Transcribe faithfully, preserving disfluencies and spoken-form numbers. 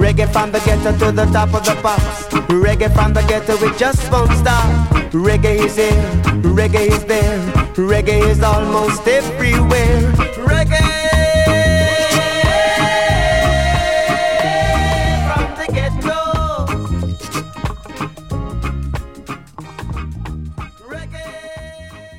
Reggae from the ghetto to the top of the pops. Reggae from the ghetto, it just won't stop. Reggae is here, reggae is there, reggae is almost everywhere.